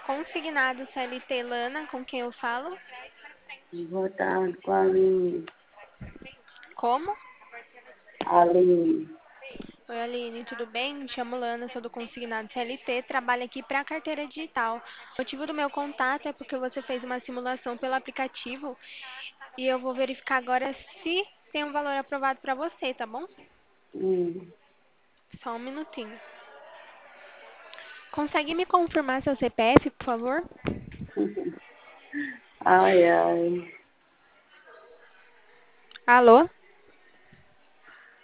Consignado CLT Lana, com quem eu falo? Boa tarde, com a Aline. Como? Aline. Oi, Aline, tudo bem? Me chamo Lana, sou do Consignado CLT, trabalho aqui para a carteira digital. O motivo do meu contato é porque você fez uma simulação pelo aplicativo e eu vou verificar agora se tem um valor aprovado para você, tá bom? Hum. Só um minutinho. Consegue me confirmar seu CPF, por favor? Ai, ai. Alô?